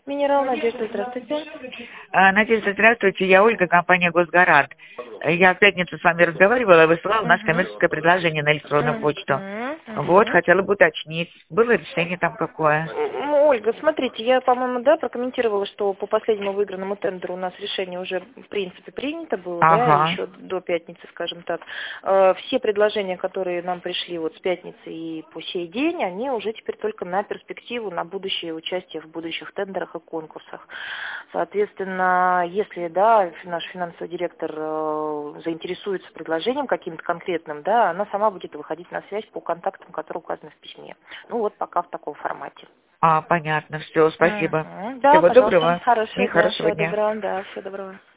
Минерал Надежда, здравствуйте. Надежда, здравствуйте. Я Ольга, компания «Госгарант». Я в пятницу с вами разговаривала, высылала наше коммерческое предложение на электронную почту. Вот, хотела бы уточнить, было решение там какое? Ольга, смотрите, я, по-моему, да, прокомментировала, что по последнему выигранному тендеру у нас решение уже, в принципе, принято было, да, Ага. еще до пятницы, скажем так. Все предложения, которые нам пришли вот с пятницы и по сей день, они уже теперь только на перспективу, на будущее участие в будущих тендерах и конкурсах. Соответственно, если, да, наш финансовый директор заинтересуется предложением каким-то конкретным, да, она сама будет выходить на связь по контактам, которые указаны в письме. Ну вот пока в таком формате. Понятно, все, спасибо. Да, Всего пожалуйста, доброго и хорошего дня, хорошего всего дня. доброго, да, всего доброго.